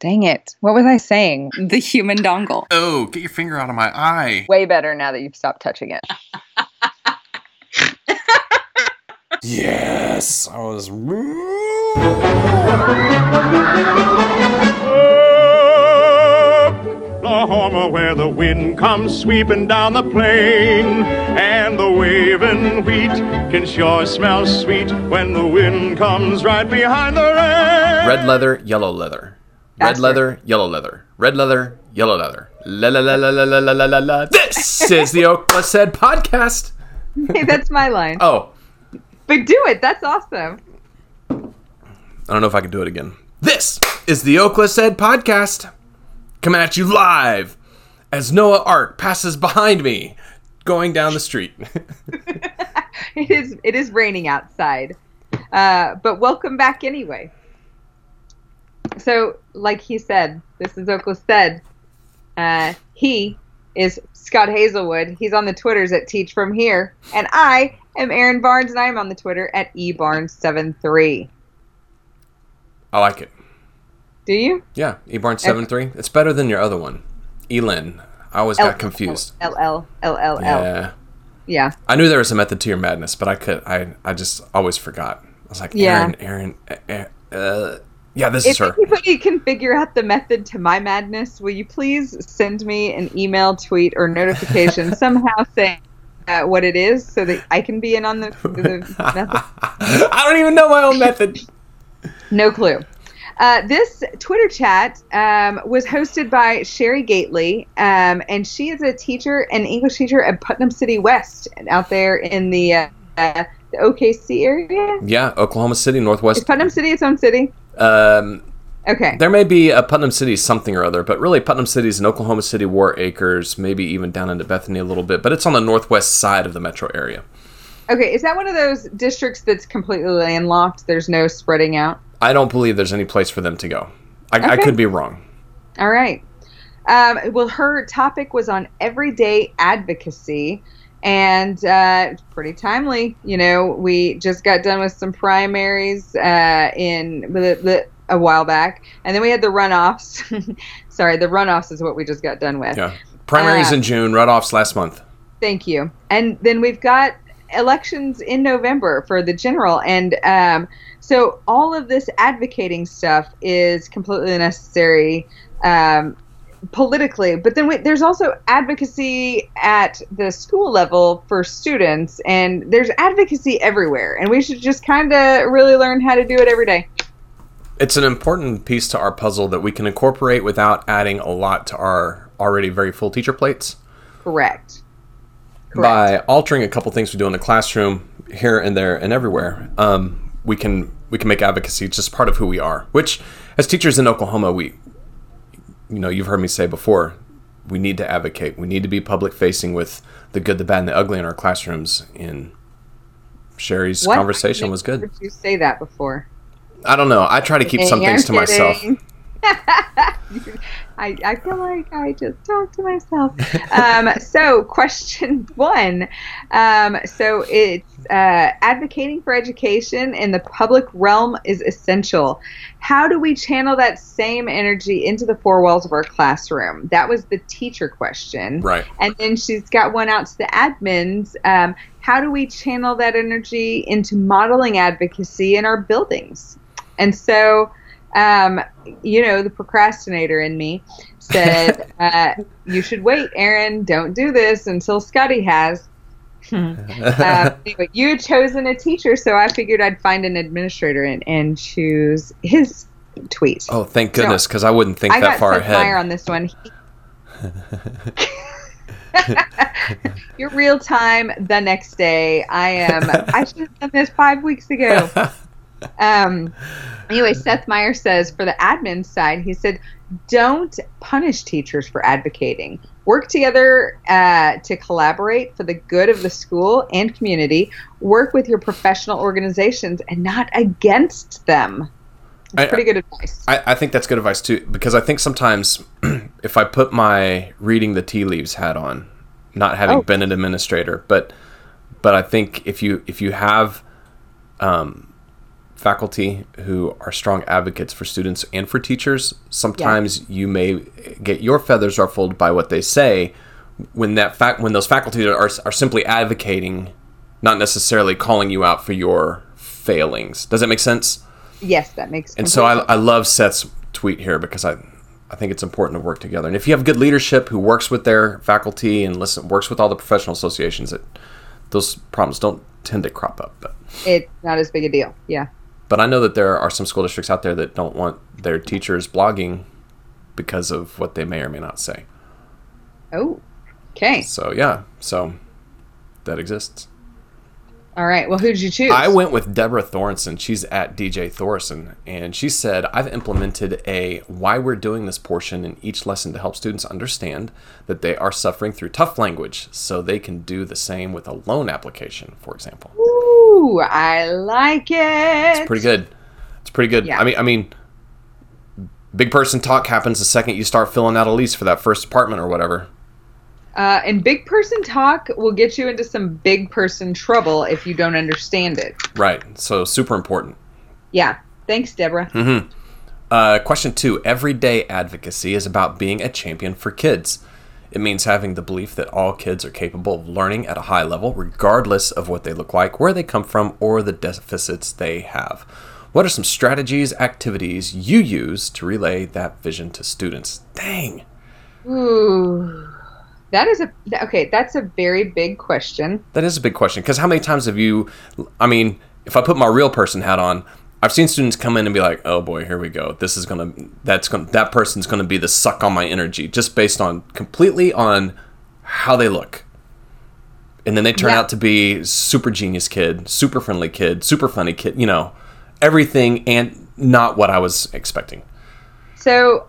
Dang it. What was I saying? The human dongle. Oh, get your finger out of my eye. Way better now that you've stopped touching it. Yes, I was. Oklahoma, where the wind comes sweeping down the plain, and the waving wheat can sure smell sweet when the wind comes right behind the rain. Red leather, yellow leather. Red leather, yellow leather. Red leather, yellow leather. La la la la la la la la la. This is the Okla Said podcast. Hey, that's my line. Oh. But do it. That's awesome. I don't know if I can do it again. This is the Okla Said podcast. Coming at you live as Noah Ark passes behind me going down the street. It is raining outside. But welcome back anyway. So, like he said, this is Okla Said. He is Scott Hazelwood. He's on the Twitters at Teach From Here. And I am Erin Barnes, and I'm on the Twitter at ebarnes73. I like it. Do you? Yeah, ebarnes73. It's better than your other one. Elin. I always got confused. LL. Yeah. Yeah. I knew there was a method to your madness, but I just always forgot. I was like, Erin, yeah, this is her. If anybody can figure out the method to my madness, will you please send me an email, tweet, or notification somehow saying what it is so that I can be in on the method? I don't even know my own method. No clue. This Twitter chat was hosted by Sherry Gately, and she is a teacher, an English teacher at Putnam City West, out there in the OKC area. Yeah, Oklahoma City, Northwest. Is Putnam City its own city? Okay. There may be a Putnam City something or other, but really Putnam City's in Oklahoma City, War Acres, maybe even down into Bethany a little bit, but it's on the northwest side of the metro area. Okay, is that one of those districts that's completely landlocked? There's no spreading out? I don't believe there's any place for them to go. I could be wrong. All right. Well, her topic was on everyday advocacy, and pretty timely. You know, we just got done with some primaries a while back, and then we had the runoffs. Sorry, the runoffs is what we just got done with. Yeah, primaries in June, runoffs last month. Thank you. And then we've got elections in November for the general, and so all of this advocating stuff is completely necessary politically, but then there's also advocacy at the school level for students, and there's advocacy everywhere, and we should just kind of really learn how to do it every day. It's an important piece to our puzzle that we can incorporate without adding a lot to our already very full teacher plates. Correct. By altering a couple things we do in the classroom here and there and everywhere, we can make advocacy just part of who we are. Which, as teachers in Oklahoma, you've heard me say before, we need to advocate. We need to be public facing with the good, the bad, and the ugly in our classrooms. And Sherry's conversation was good. Did you say that before? I don't know. I try to keep some things to myself. I feel like I just talked to myself. So question 1. So it's advocating for education in the public realm is essential. How do we channel that same energy into the four walls of our classroom? That was the teacher question. Right. And then she's got one out to the admins. How do we channel that energy into modeling advocacy in our buildings? And so the procrastinator in me said, you should wait, Erin. Don't do this until Scotty has. Anyway, you had chosen a teacher, so I figured I'd find an administrator and choose his tweet. Oh, thank goodness, because I wouldn't think that far ahead. I got Seth Meyer on this one. You're real time the next day. I should have done this 5 weeks ago. Anyway, Seth Meyer says, for the admin side, he said, don't punish teachers for advocating. Work together to collaborate for the good of the school and community. Work with your professional organizations and not against them. It's pretty good advice. I think that's good advice, too, because I think sometimes if I put my reading the tea leaves hat on, not having been an administrator, but I think if you have faculty who are strong advocates for students and for teachers, sometimes you may get your feathers ruffled by what they say when those faculty are simply advocating, not necessarily calling you out for your failings. Does that make sense? Yes, that makes sense. And so I love Seth's tweet here because I think it's important to work together. And if you have good leadership who works with their faculty and works with all the professional associations, those problems don't tend to crop up. But it's not as big a deal. Yeah. But I know that there are some school districts out there that don't want their teachers blogging because of what they may or may not say. Oh, okay. So that exists. All right. Well, who did you choose? I went with Deborah Thornton. She's at DJ Thorson, and she said, I've implemented a why we're doing this portion in each lesson to help students understand that they are suffering through tough language so they can do the same with a loan application, for example. Ooh, I like it. It's pretty good. Yeah. I mean, big person talk happens the second you start filling out a lease for that first apartment or whatever. And big person talk will get you into some big person trouble if you don't understand it. Right. So super important. Yeah. Thanks, Deborah. Mm-hmm. Question 2. Everyday advocacy is about being a champion for kids. It means having the belief that all kids are capable of learning at a high level, regardless of what they look like, where they come from, or the deficits they have. What are some strategies, activities you use to relay that vision to students? Dang. Ooh. That's a very big question. That is a big question, because how many times have you, if I put my real person hat on, I've seen students come in and be like, oh boy, here we go. That person's going to be the suck on my energy, just based completely on how they look. And then they turn out to be super genius kid, super friendly kid, super funny kid, everything and not what I was expecting. So,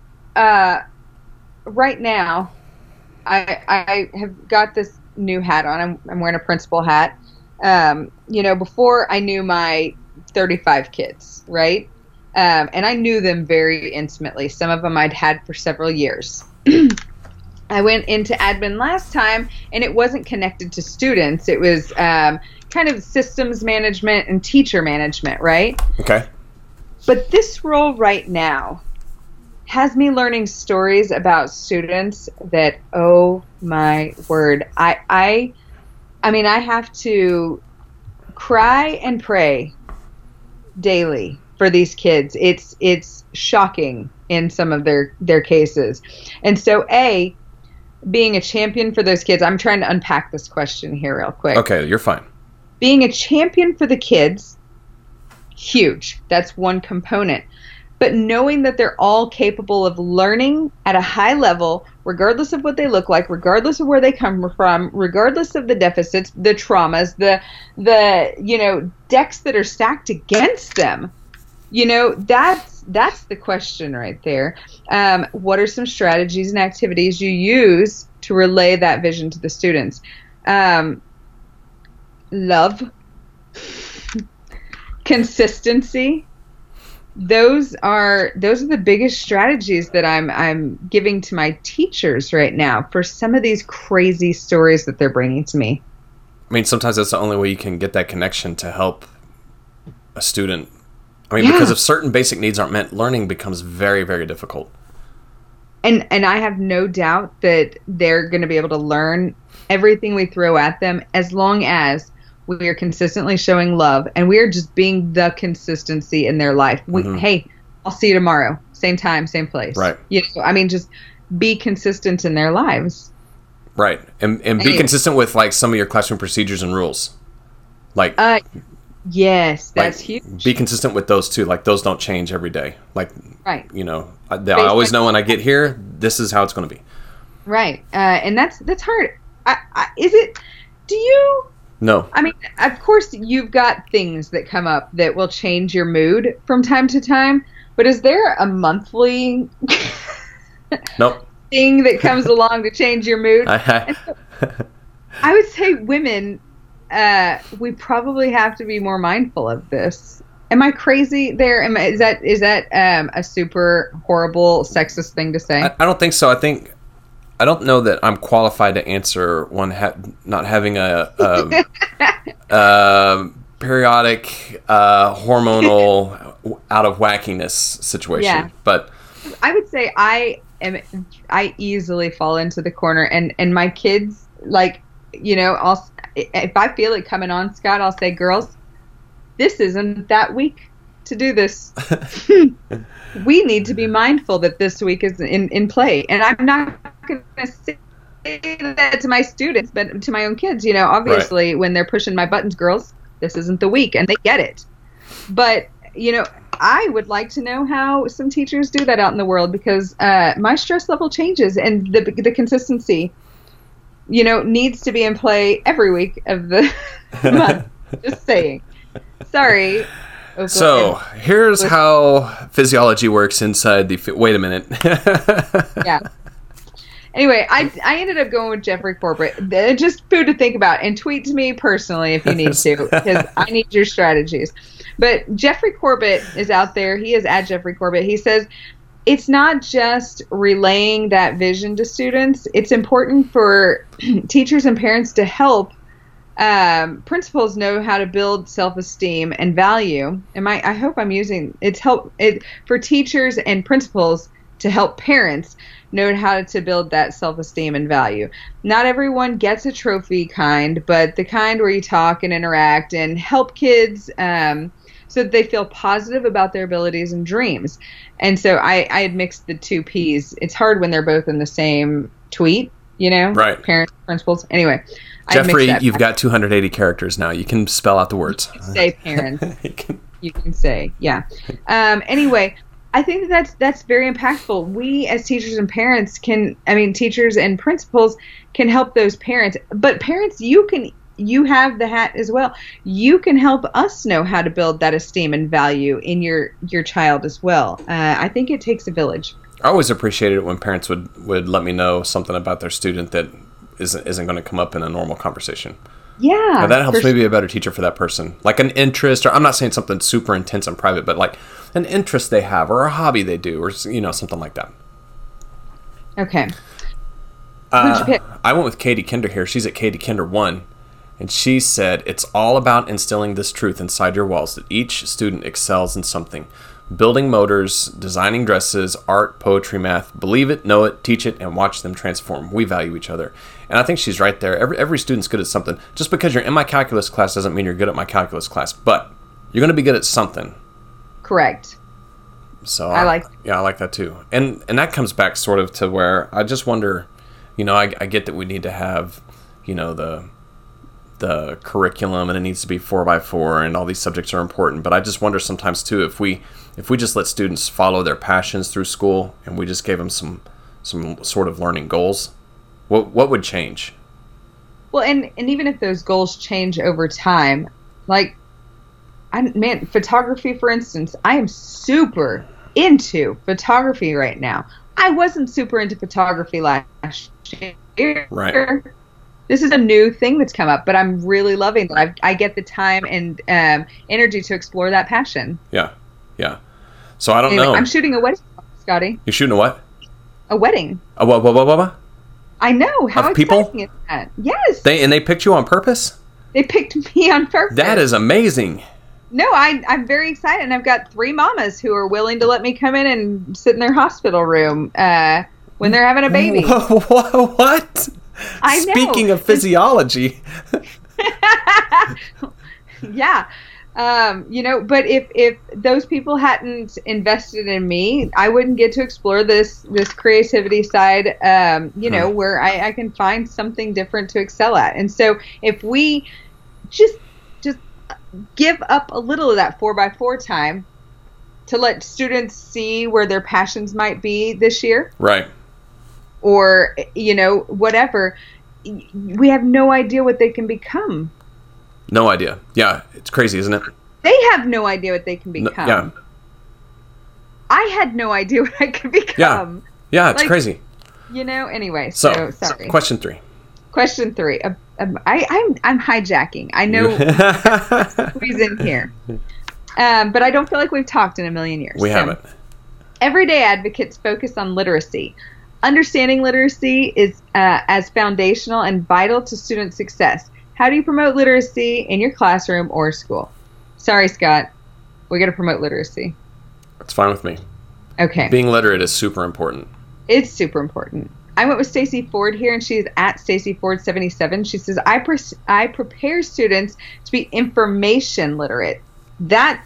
right now, I have got this new hat on. I'm wearing a principal hat. Before I knew my 35 kids, right? And I knew them very intimately. Some of them I'd had for several years. I went into admin last time, and it wasn't connected to students. It was kind of systems management and teacher management, right? Okay. But this role right now has me learning stories about students that, oh my word, I have to cry and pray daily for these kids. It's shocking in some of their cases. And so being a champion for those kids, I'm trying to unpack this question here real quick. Okay, you're fine. Being a champion for the kids, huge. That's one component. But knowing that they're all capable of learning at a high level, regardless of what they look like, regardless of where they come from, regardless of the deficits, the traumas, the decks that are stacked against them, that's the question right there. What are some strategies and activities you use to relay that vision to the students? Love, consistency. Those are the biggest strategies that I'm giving to my teachers right now for some of these crazy stories that they're bringing to me. I mean, sometimes that's the only way you can get that connection to help a student. Because if certain basic needs aren't met, learning becomes very, very difficult. And I have no doubt that they're going to be able to learn everything we throw at them as long as we are consistently showing love, and we are just being the consistency in their life. Hey, I'll see you tomorrow. Same time, same place. Right. Just be consistent in their lives. Right. And be consistent with some of your classroom procedures and rules. Yes, that's huge. Be consistent with those too. Those don't change every day. Right. I always know when I get here, this is how it's going to be. Right. And that's hard. Do you... No. Of course, you've got things that come up that will change your mood from time to time, but is there a monthly nope. thing that comes along to change your mood? I would say women, we probably have to be more mindful of this. Am I crazy there? Is that a super horrible sexist thing to say? I don't think so. I don't know that I'm qualified to answer one not having a periodic hormonal out of wackiness situation. Yeah. But I would say I easily fall into the corner, and my kids, like, you know, if I feel it coming on, Scott, I'll say, girls, this isn't that week to do this. We need to be mindful that this week is in play. And I'm not going to say that to my students, but to my own kids. You know, obviously, when they're pushing my buttons, girls, this isn't the week, and they get it. But, you know, I would like to know how some teachers do that out in the world, because my stress level changes, and the consistency, you know, needs to be in play every week of the month. Just saying. Sorry. So here's how physiology works inside the... Wait a minute. Yeah. Anyway, I ended up going with Jeffrey Corbett. Just food to think about, and tweet to me personally if you need to, because I need your strategies. But Jeffrey Corbett is out there. He is at Jeffrey Corbett. He says it's not just relaying that vision to students. It's important for teachers and parents to help principals know how to build self-esteem and value. I hope I'm using it for teachers and principals to help parents know how to build that self-esteem and value. Not everyone gets a trophy kind, but the kind where you talk and interact and help kids so that they feel positive about their abilities and dreams. And so I had mixed the two P's. It's hard when they're both in the same tweet, you know? Right. Parents, principals. Anyway. Jeffrey, you've got 280 characters now. You can spell out the words. You can say parents. You can say, yeah. Anyway, I think that's very impactful. We as teachers and parents teachers and principals can help those parents. But parents, you have the hat as well. You can help us know how to build that esteem and value in your child as well. I think it takes a village. I always appreciated it when parents would let me know something about their student that isn't going to come up in a normal conversation. Yeah. Now that helps me be a better teacher for that person. Like an interest, or I'm not saying something super intense and private, but like an interest they have, or a hobby they do, or, you know, something like that. Okay. Who'd you pick? I went with Katie Kinder here. She's at Katie Kinder 1. And she said, it's all about instilling this truth inside your walls that each student excels in something. Building motors, designing dresses, art, poetry, math. Believe it, know it, teach it, and watch them transform. We value each other. And I think she's right there. Every student's good at something. Just because you're in my calculus class doesn't mean you're good at my calculus class. But you're going to be good at something. Correct. So I like that too. And that comes back sort of to where I just wonder, you know, I get that we need to have, you know, the curriculum, and it needs to be 4x4, and all these subjects are important. But I just wonder sometimes too, if we just let students follow their passions through school, and we just gave them some sort of learning goals, what would change? Well, and even if those goals change over time, like, photography, for instance, I am super into photography right now. I wasn't super into photography last year. Right. This is a new thing that's come up, but I'm really loving it. I get the time and energy to explore that passion. Yeah. So I don't know. I'm shooting a wedding, Scotty. You're shooting a what? A wedding. A what? I know. How of people? exciting is that? Yes. They picked you on purpose? They picked me on purpose. That is amazing. No, I'm very excited, and I've got 3 mamas who are willing to let me come in and sit in their hospital room when they're having a baby. What? I know. Speaking of physiology. Yeah. You know, but if those people hadn't invested in me, I wouldn't get to explore this creativity side, you know, where I can find something different to excel at. And so if we just give up a little of that 4x4 time to let students see where their passions might be this year. Right. Or, you know, whatever, we have no idea what they can become. No idea. Yeah, it's crazy, isn't it? They have no idea what they can become. Yeah. I had no idea what I could become. Yeah, it's crazy. You know, anyway, so sorry. Question 3. I'm hijacking. I know who's in here. But I don't feel like we've talked in a million years. We haven't. Everyday advocates focus on literacy. Understanding literacy is as foundational and vital to student success. How do you promote literacy in your classroom or school? Sorry, Scott. We got to promote literacy. It's fine with me. Okay. Being literate is super important. It's super important. I went with Stacey Ford here, and she's at Stacey Ford 77. She says, I prepare students to be information literate. That's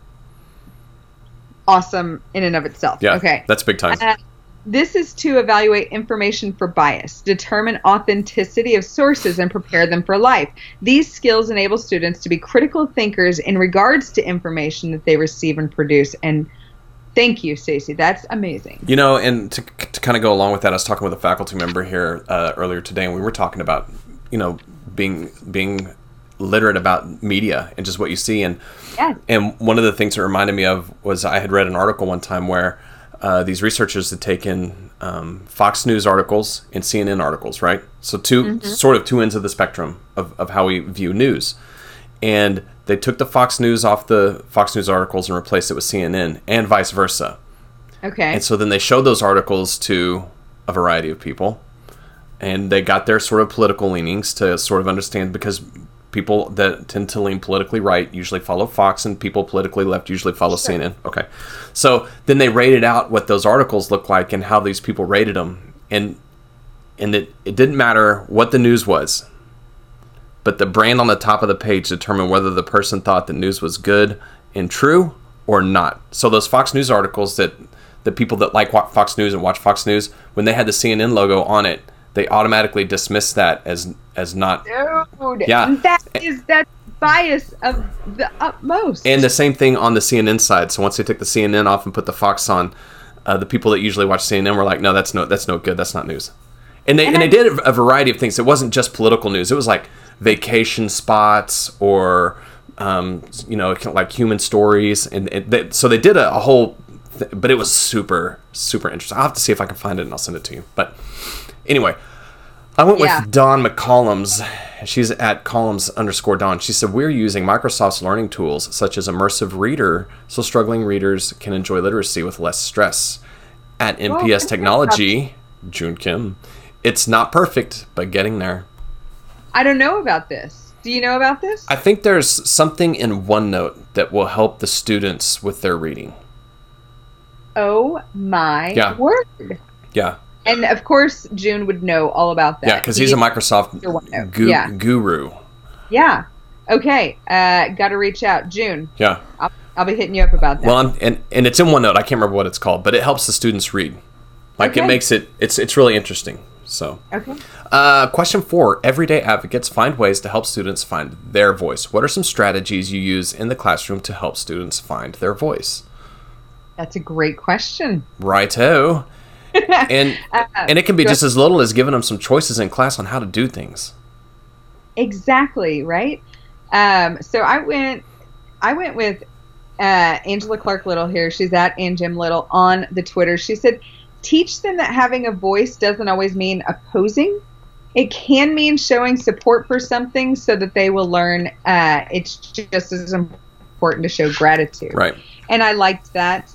awesome in and of itself. Yeah, okay. That's big time. This is to evaluate information for bias, determine authenticity of sources, and prepare them for life. These skills enable students to be critical thinkers in regards to information that they receive and produce. And thank you, Stacey. That's amazing. You know, and to kind of go along with that, I was talking with a faculty member here earlier today, and we were talking about, you know, being literate about media and just what you see. And yes. And one of the things it reminded me of was I had read an article one time where these researchers had taken Fox News articles and CNN articles, right? So sort of two ends of the spectrum of how we view news. And they took the Fox News off the Fox News articles and replaced it with CNN, and vice versa. Okay. And so then they showed those articles to a variety of people, and they got their sort of political leanings to sort of understand, because people that tend to lean politically right usually follow Fox, and people politically left usually follow CNN. Okay. So then they rated out what those articles looked like and how these people rated them. And it didn't matter what the news was, but the brand on the top of the page determined whether the person thought the news was good and true or not. So those Fox News articles that the people that like Fox News and watch Fox News, when they had the CNN logo on it, they automatically dismissed that as not. Dude, yeah, that's bias of the utmost. And the same thing on the CNN side. So once they took the CNN off and put the Fox on, the people that usually watch CNN were like, no, that's no good. That's not news. And they did a variety of things. It wasn't just political news. It was like vacation spots or like human stories, and so they did a whole. But it was super, super interesting. I'll have to see if I can find it and I'll send it to you. But anyway, I went with Dawn McCollums. She's at columns_Dawn. She said, we're using Microsoft's learning tools such as Immersive Reader so struggling readers can enjoy literacy with less stress. At MPS Technology, June Kim, it's not perfect, but getting there. I don't know about this. Do you know about this? I think there's something in OneNote that will help the students with their reading. Oh my word. Yeah. And of course, June would know all about that. Yeah, because he's a Microsoft guru. Yeah. Okay. Got to reach out. June. Yeah. I'll be hitting you up about that. Well, and it's in OneNote. I can't remember what it's called, but it helps the students read. Like it makes it's really interesting. So. Okay. Question 4. Everyday advocates find ways to help students find their voice. What are some strategies you use in the classroom to help students find their voice? That's a great question. Righto. And it can be just as little as giving them some choices in class on how to do things. Exactly, right? So I went with Angela Clark Little here. She's at Angem Little on the Twitter. She said, teach them that having a voice doesn't always mean opposing. It can mean showing support for something so that they will learn it's just as important to show gratitude. Right. And I liked that.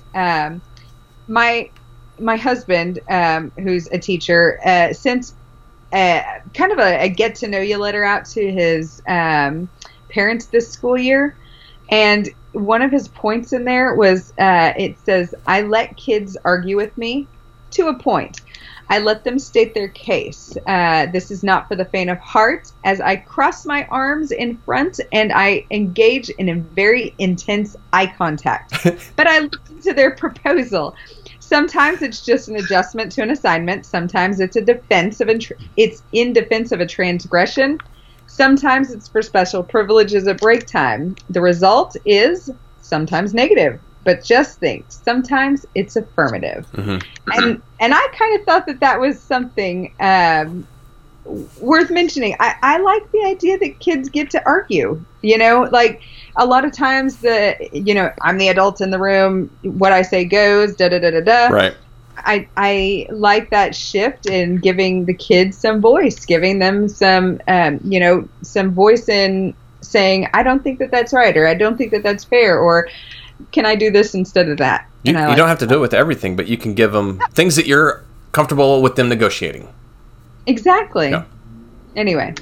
My husband, who's a teacher, sent kind of a get to know you letter out to his parents this school year. And one of his points in there was, it says, I let kids argue with me to a point. I let them state their case. This is not for the faint of heart, as I cross my arms in front and I engage in a very intense eye contact. But I listen to their proposal. Sometimes it's just an adjustment to an assignment. Sometimes it's in defense of a transgression. Sometimes it's for special privileges at break time. The result is sometimes negative. But just think, sometimes it's affirmative. Mm-hmm. And I kind of thought that was something worth mentioning. I like the idea that kids get to argue. You know, like a lot of times I'm the adult in the room. What I say goes, da-da-da-da-da. Right. I like that shift in giving the kids some voice, giving them some voice in saying, I don't think that that's right, or I don't think that that's fair, or can I do this instead of that? You don't have to do it with everything, but you can give them things that you're comfortable with them negotiating. Exactly. Yeah. Anyway,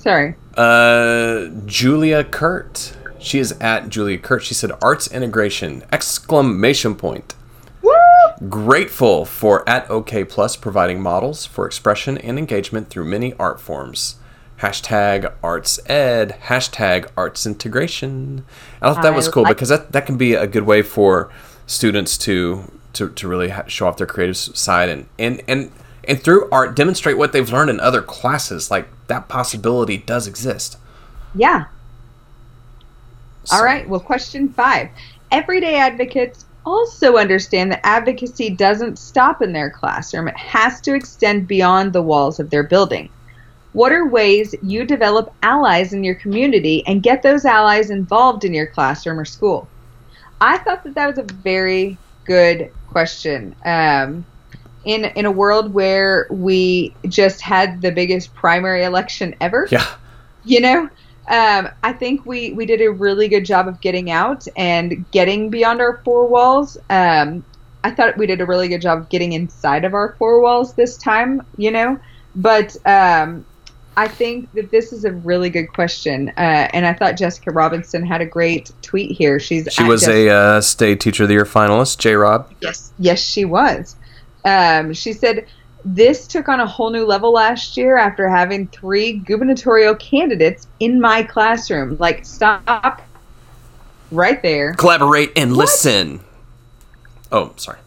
Sorry. Julia Kurt. She is at Julia Kurt. She said, arts integration, exclamation point. Woo! Grateful for at OK Plus providing models for expression and engagement through many art forms. Hashtag arts ed, hashtag arts integration. I thought that was cool because that can be a good way for students to really show off their creative side and through art demonstrate what they've learned in other classes. Like, that possibility does exist. Yeah. So. All right. Well, question 5. Everyday advocates also understand that advocacy doesn't stop in their classroom. It has to extend beyond the walls of their building. What are ways you develop allies in your community and get those allies involved in your classroom or school? I thought that was a very good question. In a world where we just had the biggest primary election ever, I think we did a really good job of getting out and getting beyond our 4 walls. I thought we did a really good job of getting inside of our 4 walls this time, but I think that this is a really good question. And I thought Jessica Robinson had a great tweet here. She was a State Teacher of the Year finalist, J-Rob. Yes, she was. She said, this took on a whole new level last year after having 3 gubernatorial candidates in my classroom. Like, stop right there. Collaborate and listen. Oh, sorry.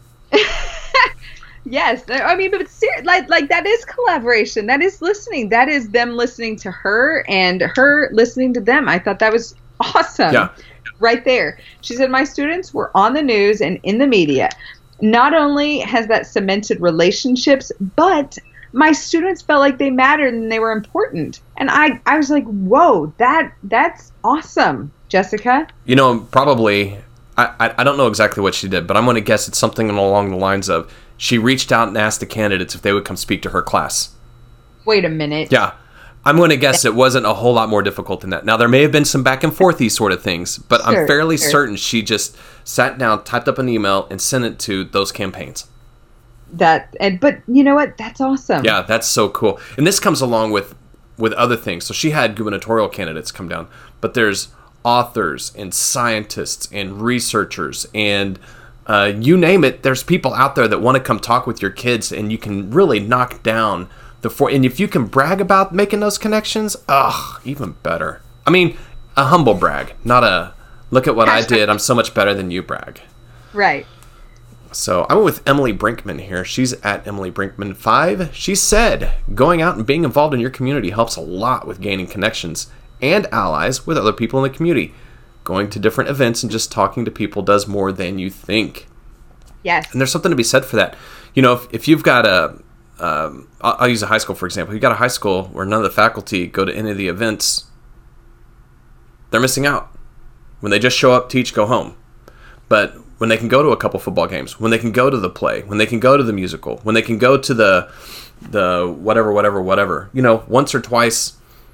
Yes. I mean, but like that is collaboration. That is listening. That is them listening to her and her listening to them. I thought that was awesome. Yeah. Right there. She said, my students were on the news and in the media. Not only has that cemented relationships, but my students felt like they mattered and they were important. And I was like, whoa, that's awesome, Jessica. Probably, I don't know exactly what she did, but I'm going to guess it's something along the lines of she reached out and asked the candidates if they would come speak to her class. Wait a minute. Yeah. I'm going to guess it wasn't a whole lot more difficult than that. Now, there may have been some back and forthy sort of things, but I'm fairly certain she just sat down, typed up an email, and sent it to those campaigns. But you know what? That's awesome. Yeah, that's so cool. And this comes along with other things. So she had gubernatorial candidates come down, but there's authors and scientists and researchers and you name it. There's people out there that want to come talk with your kids, and you can really knock down and if you can brag about making those connections, even better. I mean, a humble brag, not a look at what I did, I'm so much better than you brag. Right. So I went with Emily Brinkman here. She's at Emily Brinkman 5. She said, going out and being involved in your community helps a lot with gaining connections and allies with other people in the community. Going to different events and just talking to people does more than you think. Yes. And there's something to be said for that. If you've got I'll use a high school, for example. You've got a high school where none of the faculty go to any of the events, they're missing out. When they just show up, teach, go home. But when they can go to a couple football games, when they can go to the play, when they can go to the musical, when they can go to the whatever, once or twice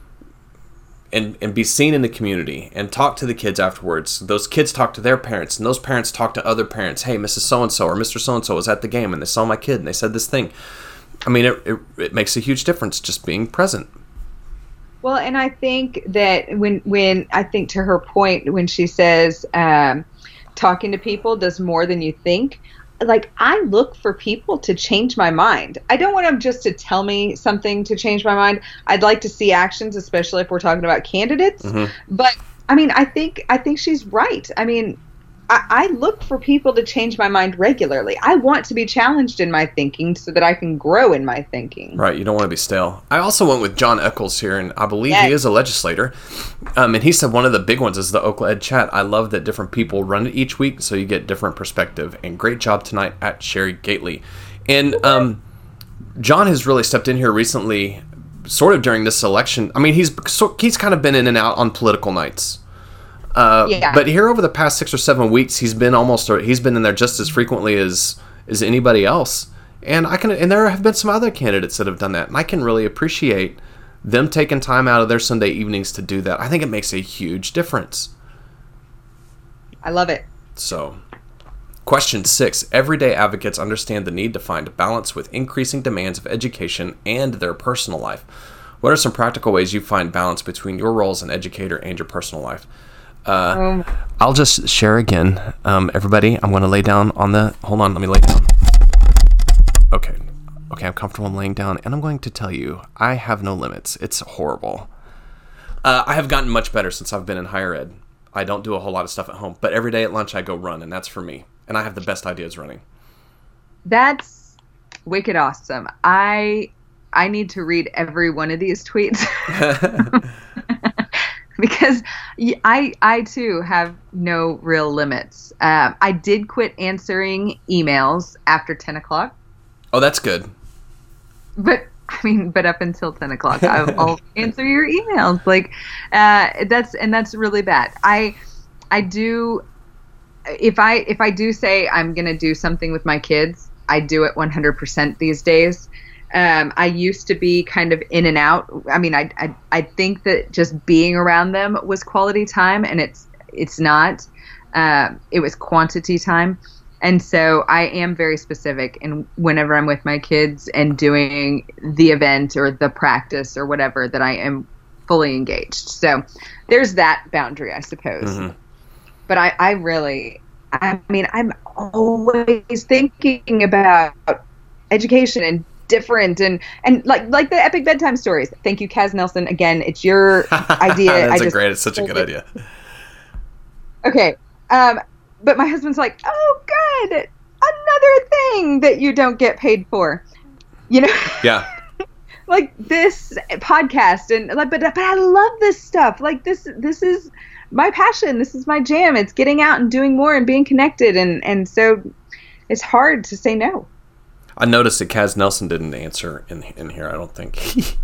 and be seen in the community and talk to the kids afterwards. Those kids talk to their parents, and those parents talk to other parents. Hey, Mrs. So-and-so or Mr. So-and-so was at the game, and they saw my kid, and they said this thing. I mean, it makes a huge difference just being present. Well, and I think that when I think to her point, when she says talking to people does more than you think, like, I look for people to change my mind. I don't want them just to tell me something to change my mind. I'd like to see actions, especially if we're talking about candidates. Mm-hmm. But I mean, I think she's right. I mean, I look for people to change my mind regularly. I want to be challenged in my thinking so that I can grow in my thinking. Right. You don't want to be stale. I also went with John Eccles here, and I believe he is a legislator. And he said one of the big ones is the Oakland Ed Chat. I love that different people run it each week, so you get different perspective. And great job tonight at Sherry Gately. And John has really stepped in here recently, sort of during this election. I mean, he's kind of been in and out on political nights. But here over the past 6 or 7 weeks, he's been in there just as frequently as anybody else. And there have been some other candidates that have done that. And I can really appreciate them taking time out of their Sunday evenings to do that. I think it makes a huge difference. I love it. So, question 6. Everyday advocates understand the need to find a balance with increasing demands of education and their personal life. What are some practical ways you find balance between your role as an educator and your personal life? I'll just share again. Everybody, I'm going to lay down on the... Hold on, let me lay down. Okay, I'm comfortable. I'm laying down, and I'm going to tell you, I have no limits. It's horrible. I have gotten much better since I've been in higher ed. I don't do a whole lot of stuff at home, but every day at lunch I go run, and that's for me. And I have the best ideas running. That's wicked awesome. I need to read every one of these tweets because I too have no real limits. I did quit answering emails after 10 o'clock. Oh, that's good. But up until 10 o'clock, I'll answer your emails. Like, that's really bad. I do, if I do say I'm going to do something with my kids, I do it 100% these days. I used to be kind of in and out. I mean, I think that just being around them was quality time, and it's not. It was quantity time. And so I am very specific in whenever I'm with my kids and doing the event or the practice or whatever, that I am fully engaged. So there's that boundary, I suppose. Mm-hmm. But I'm always thinking about education and different and like the epic bedtime stories. Thank you, Kaz Nelson. Again, it's your idea. It's such a good idea. Okay. But my husband's like, oh, good. Another thing that you don't get paid for, Yeah. Like this podcast but I love this stuff. Like this is my passion. This is my jam. It's getting out and doing more and being connected. And so it's hard to say no. I noticed that Kaz Nelson didn't answer in here, I don't think.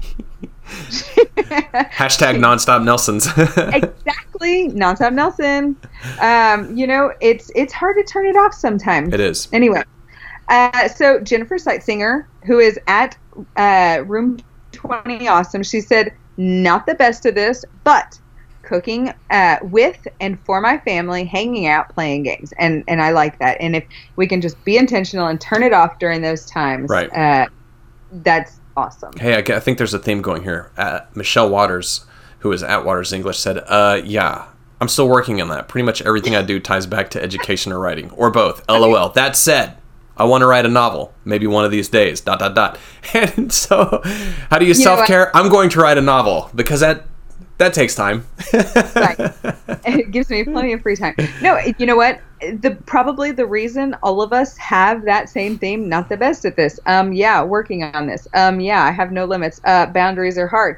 Hashtag nonstop Nelsons. Exactly. Nonstop Nelson. It's hard to turn it off sometimes. It is. Anyway. So Jennifer Seitsinger, who is at Room 20 Awesome, she said, not the best of this, but cooking with and for my family, hanging out, playing games. And I like that. And if we can just be intentional and turn it off during those times, right. That's awesome. Hey, I think there's a theme going here. Michelle Waters, who is at Waters English, said, yeah, I'm still working on that. Pretty much everything I do ties back to education or writing, or both. LOL. That said, I want to write a novel, maybe one of these days, ... And so, how do you self-care? I'm going to write a novel, because that takes time. Right. It gives me plenty of free time. No, you know what? Probably the reason all of us have that same theme, not the best at this. Working on this. I have no limits. Boundaries are hard.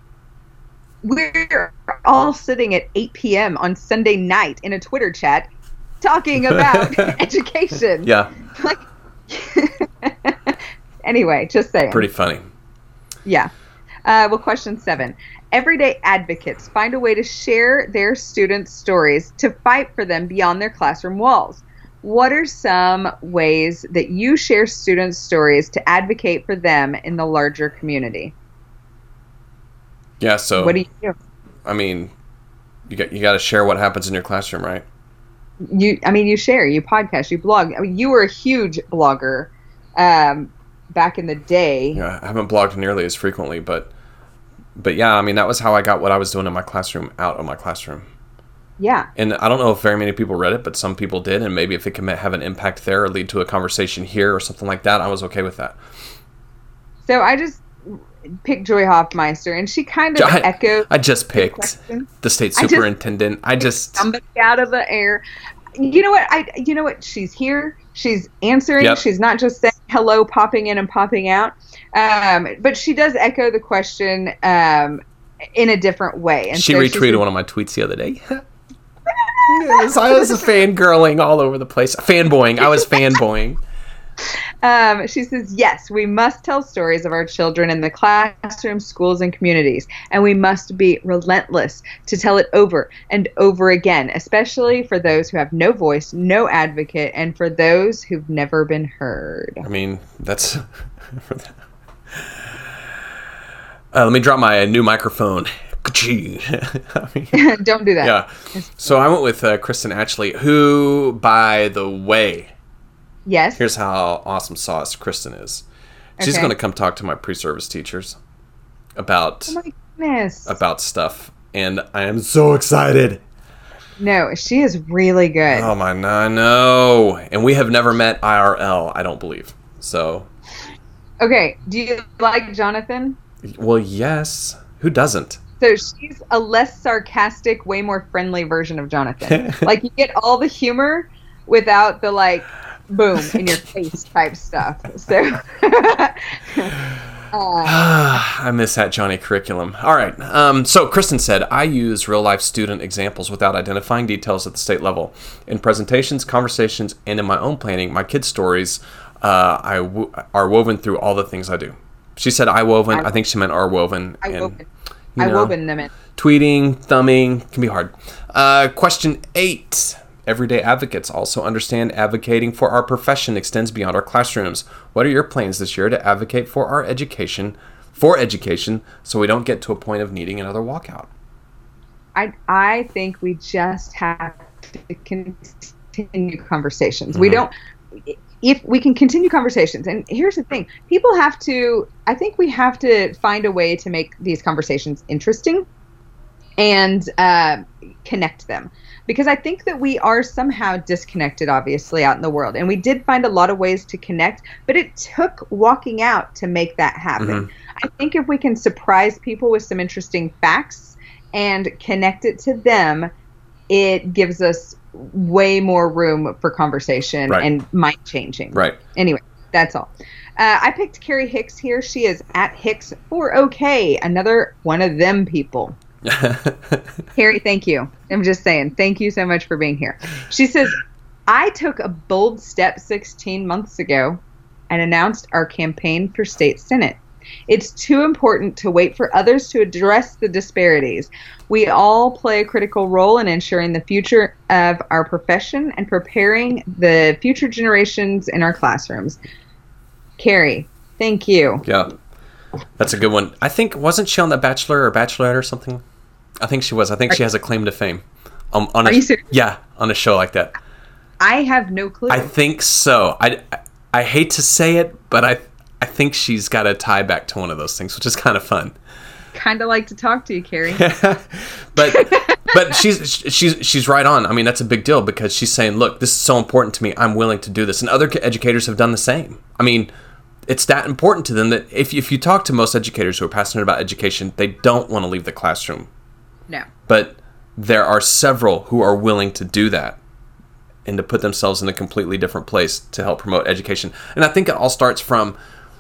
We're all sitting at 8 p.m. on Sunday night in a Twitter chat talking about education. Yeah. Like, anyway, just saying. Pretty funny. Yeah. Question 7. Everyday advocates find a way to share their students' stories to fight for them beyond their classroom walls. What are some ways that you share students' stories to advocate for them in the larger community? Yeah, so what do you do? I mean, you got to share what happens in your classroom, right? You share, you podcast, you blog. I mean, you were a huge blogger back in the day. Yeah, I haven't blogged nearly as frequently, but yeah, I mean, that was how I got what I was doing in my classroom out of my classroom. Yeah. And I don't know if very many people read it, but some people did. And maybe if it can have an impact there or lead to a conversation here or something like that, I was okay with that. So I just picked Joy Hoffmeister, and she kind of echoed. I just picked the state superintendent. I just somebody out of the air. You know what? She's here. She's answering. Yep. She's not just saying hello, popping in and popping out. But she does echo the question in a different way. And she retweeted one of my tweets the other day. Yes, I was fangirling all over the place. Fanboying. I was fanboying. She says, yes, we must tell stories of our children in the classroom, schools, and communities. And we must be relentless to tell it over and over again, especially for those who have no voice, no advocate, and for those who've never been heard. I mean, that's... let me drop my new microphone. Don't do that. Yeah. So I went with Kristen Ashley, who, by the way... Yes. Here's how awesome sauce Kristen is. She's going to come talk to my pre-service teachers. about Oh my goodness. about stuff, and I am so excited. No, she is really good. Oh my, I know. And we have never met IRL, I don't believe. So, Okay, do you like Jonathan? well, yes. Who doesn't? So she's a less sarcastic, way more friendly version of Jonathan. Like, you get all the humor without the, like, boom in your face type stuff. So I miss that Johnny curriculum. All right. So Kristen said, I use real-life student examples without identifying details at the state level. In presentations, conversations, and in my own planning, my kids' stories are woven through all the things I do. She said I woven. I think she meant are woven. I woven them in. Tweeting, thumbing can be hard. Question 8. Everyday advocates also understand advocating for our profession extends beyond our classrooms. What are your plans this year to advocate for our education, so we don't get to a point of needing another walkout? I think we just have to continue conversations. We don't. If we can continue conversations, and here's the thing, I think we have to find a way to make these conversations interesting and connect them. Because I think that we are somehow disconnected, obviously, out in the world. And we did find a lot of ways to connect, but it took walking out to make that happen. I think if we can surprise people with some interesting facts and connect it to them, it gives us way more room for conversation and mind changing. Right. Anyway, that's all. I picked Carrie Hicks here. She is at Hicks4OK, another one of them people. Carrie, thank you. I'm just saying, thank you so much for being here. She says, I took a bold step 16 months ago and announced our campaign for state senate. It's too important to wait for others to address the disparities. We all play a critical role in ensuring the future of our profession and preparing the future generations in our classrooms. Carrie, thank you. Yeah, that's a good one. I think, wasn't she on The Bachelor or Bachelorette or something? I think she was. I think she has a claim to fame. Are you serious? Yeah, on a show like that. I have no clue. I think so. I hate to say it, but I think she's got a tie back to one of those things, which is kind of fun. Kind of like to talk to you, Carrie. but she's right on. I mean, that's a big deal because she's saying, look, this is so important to me. I'm willing to do this. And other educators have done the same. I mean, it's that important to them that if you talk to most educators who are passionate about education, they don't want to leave the classroom. No. But there are several who are willing to do that and to put themselves in a completely different place to help promote education. And I think it all starts from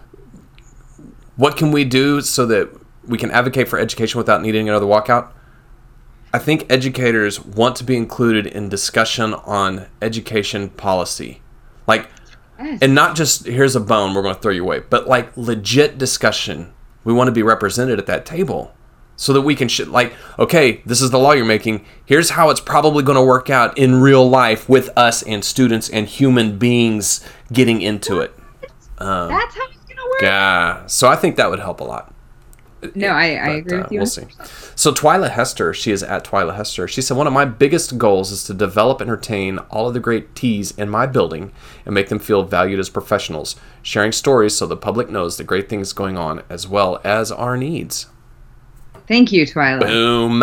what can we do so that we can advocate for education without needing another walkout? I think educators want to be included in discussion on education policy. Like, and not just, here's a bone, we're going to throw you away, but like legit discussion. We want to be represented at that table so that we can, okay, this is the law you're making. Here's how it's probably going to work out in real life with us and students and human beings getting into it. That's how it's going to work? Yeah. So I think that would help a lot. No, I agree with you. We'll see. So Twyla Hester, she is at Twyla Hester. She said, one of my biggest goals is to develop and retain all of the great T's in my building and make them feel valued as professionals, sharing stories so the public knows the great things going on as well as our needs. Thank you, Twyla. Boom.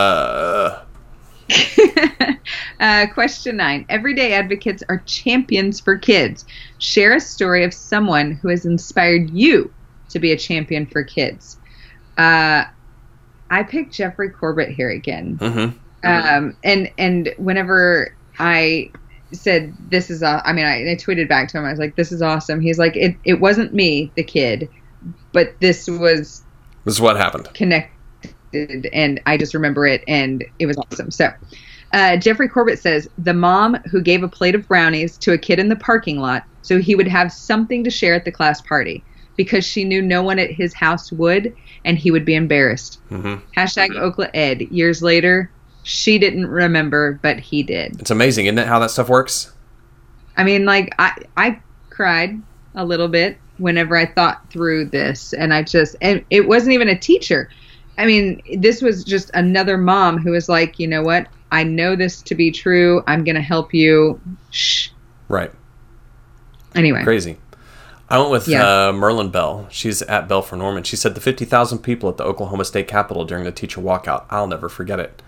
Question 9. Everyday advocates are champions for kids. Share a story of someone who has inspired you to be a champion for kids. I picked Jeffrey Corbett here again. And whenever I said, this is, I tweeted back to him. I was like, this is awesome. He's like, it wasn't me, the kid, but this is what happened. Connected. And I just remember it, and it was awesome. So Jeffrey Corbett says, the mom who gave a plate of brownies to a kid in the parking lot so he would have something to share at the class party because she knew no one at his house would, and he would be embarrassed. Hashtag Okla Ed. Years later, she didn't remember, but he did. It's amazing, isn't it, how that stuff works? I mean, like, I cried a little bit whenever I thought through this, and and it wasn't even a teacher. I mean, this was just another mom who was like, you know what? I know this to be true. I'm going to help you. Shh. Right. Anyway. Crazy. I went with Yeah. Merlin Bell. She's at Bell for Norman. She said the 50,000 people at the Oklahoma State Capitol during the teacher walkout. I'll never forget it.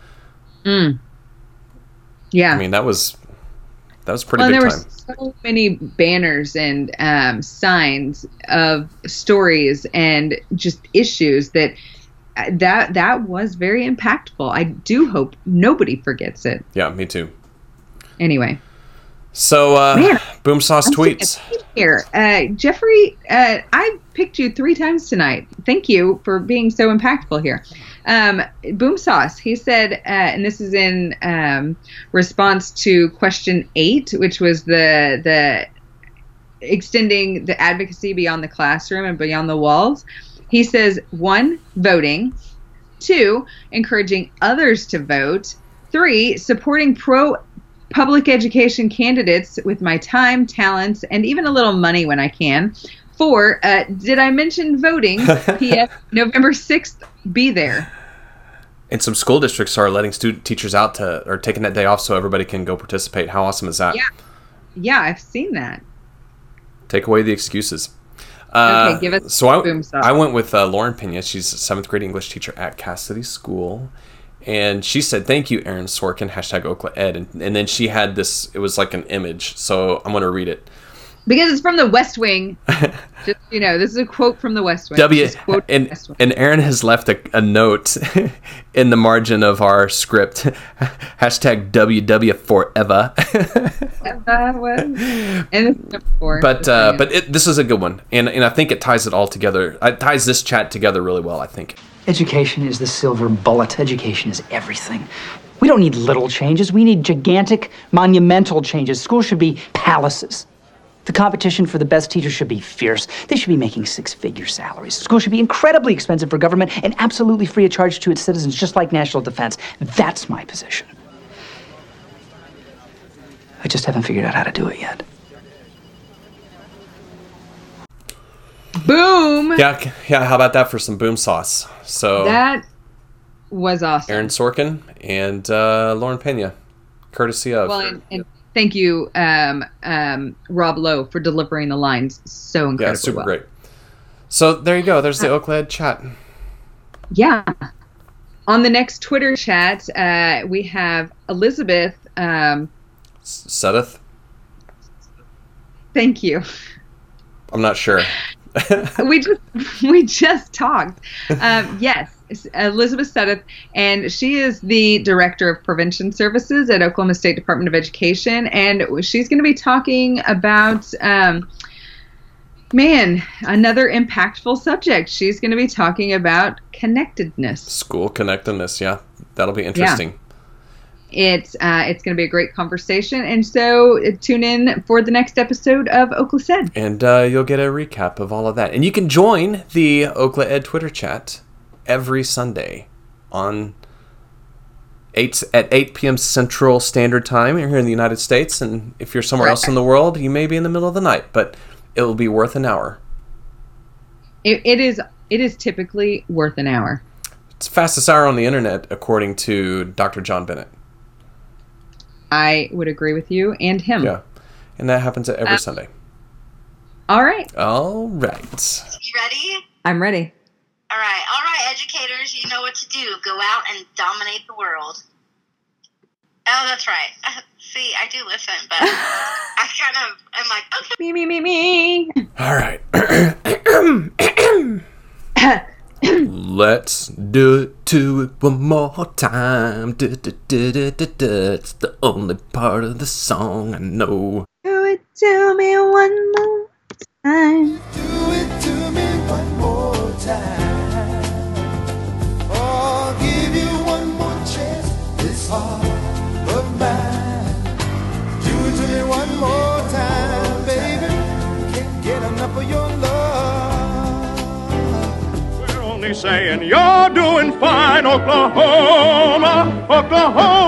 Yeah. I mean, that was pretty Well, and big there time. were so many banners and signs of stories and just issues that was very impactful. I do hope nobody forgets it. Yeah, me too. Anyway. So, Man, Boom Sauce tweets. Here, Jeffrey, I picked you 3 times tonight. Thank you for being so impactful here. Boom Sauce, he said, and this is in response to question 8, which was the extending the advocacy beyond the classroom and beyond the walls. He says, 1, voting. 2, encouraging others to vote. 3, supporting public education candidates with my time, talents, and even a little money when I can. 4, did I mention voting? P.S. November 6th, be there. And some school districts are letting teachers out or taking that day off so everybody can go participate. How awesome is that? Yeah, I've seen that. Take away the excuses. Okay, give us Boom Sauce. I went with Lauren Pena. She's a 7th grade English teacher at Cassidy School. And she said, "Thank you, Aaron Sorkin, #OklaEd." And then she had this, it was like an image. So I'm going to read it. Because it's from the West Wing. Just, this is a quote from the West Wing. And Aaron has left a note in the margin of our script. #WW forever. And it's number 4. But this is a good one. And I think it ties it all together. It ties this chat together really well, I think. Education is the silver bullet. Education is everything. We don't need little changes. We need gigantic, monumental changes. Schools should be palaces. The competition for the best teachers should be fierce. They should be making 6-figure salaries. Schools should be incredibly expensive for government and absolutely free of charge to its citizens, just like national defense. That's my position. I just haven't figured out how to do it yet. Boom! Yeah. How about that for some Boom Sauce? So That was awesome. Aaron Sorkin and Lauren Pena, courtesy of. Well, and thank you, Rob Lowe, for delivering the lines so incredibly Yeah, super well. great. So there you go. There's the OklaEd chat. Yeah. On the next Twitter chat, we have Elizabeth. Setheth? Thank you. I'm not sure. we just talked. Yes, Elizabeth Setheth, and she is the Director of Prevention Services at Oklahoma State Department of Education, and she's going to be talking about, another impactful subject. She's going to be talking about connectedness. School connectedness, yeah. That'll be interesting. Yeah. It's going to be a great conversation, and so tune in for the next episode of OklaEd. And you'll get a recap of all of that. And you can join the OklaEd Twitter chat every Sunday at 8 p.m. Central Standard Time here in the United States. And if you're somewhere else in the world, you may be in the middle of the night, but it will be worth an hour. It is typically worth an hour. It's the fastest hour on the internet, according to Dr. John Bennett. I would agree with you and him. Yeah. And that happens every Sunday. All right. All right. You ready? I'm ready. All right, educators, you know what to do. Go out and dominate the world. Oh, that's right. See, I do listen, but I I'm like, okay. Me. All right. Let's do it one more time. It's the only part of the song I know. Do it to me one more time. Do it to me one more time. Oh, I'll give you one more chance. This heart of mine. Do it to me one more time, baby. Can't get enough of your love. We're only saying you're doing fine, Oklahoma, Oklahoma.